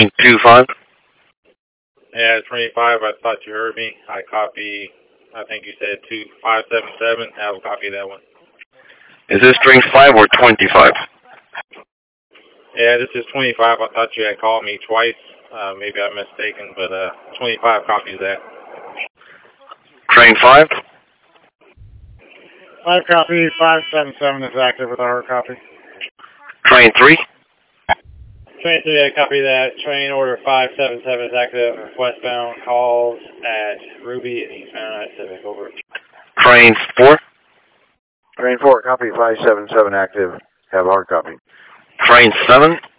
25. Yeah, 25. I thought you heard me. I copy, I think you said 2577. I will copy that one. Is this string 5 or 25? Yeah, this is 25. I thought you had called me twice. Maybe I'm mistaken, but 25 copies that. Crane 5. 5 copy, 577 is active with our copy. Crane 3. Train 3, I copy that. Train order 577 is active. Westbound calls at Ruby and eastbound at Civic. Over. Crane 4. Crane 4, copy 577 active. Have hard copy. Crane 7.